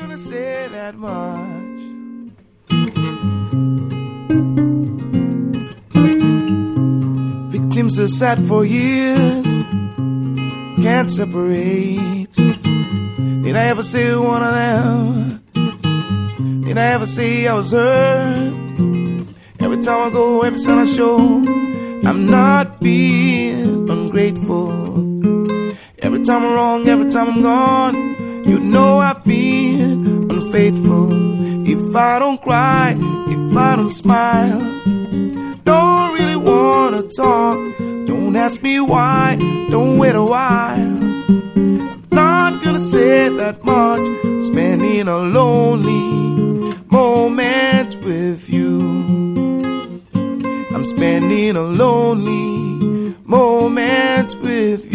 gonna say that much. Victims are sad for years, can't separate. Did I ever say one of them? Did I ever say I was hurt? Every time I go, every time I show, I'm not being ungrateful. Every time I'm wrong, every time I'm gone, you know I've been unfaithful. If I don't cry, if I don't smile, don't really wanna talk, don't ask me why, don't wait a while. Not gonna say that much, spending a lonely moment with you. I'm spending a lonely moment with you.